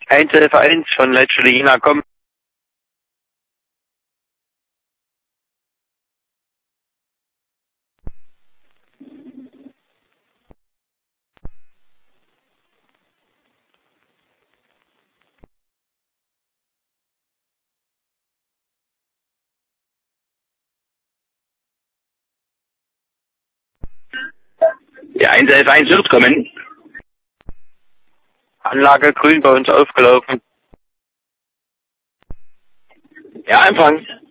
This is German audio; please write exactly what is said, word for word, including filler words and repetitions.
eins elf eins von Leitstelle komm. Ja, eins elf eins wird kommen. Anlage grün bei uns aufgelaufen. Ja, Empfang.